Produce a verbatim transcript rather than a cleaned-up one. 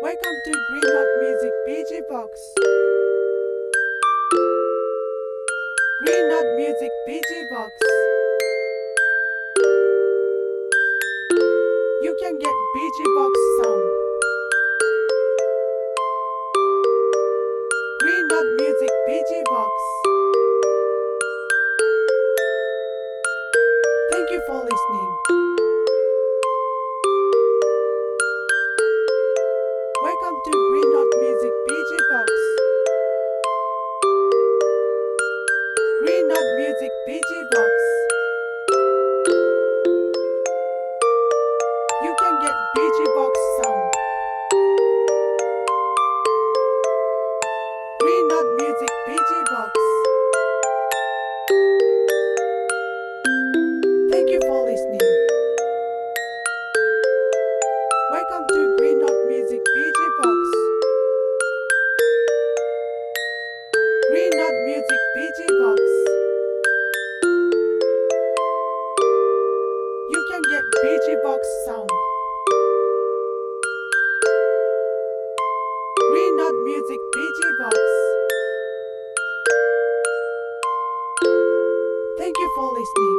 Welcome to Green Dot Music B G Box. Green Dot Music B G Box. You can get B G Box sound. Green Dot Music B G Box. Thank you for listening. Welcome to Green Dot Music B G Box. Green Dot Music B G Box. You can get B G Box sound. Green Dot Music B G Box. Thank you for listening. Welcome to Green Dot Music B G Box. Green Dot Music B G Box. You can get B G Box sound. Green Dot Music B G Box. Thank you for listening.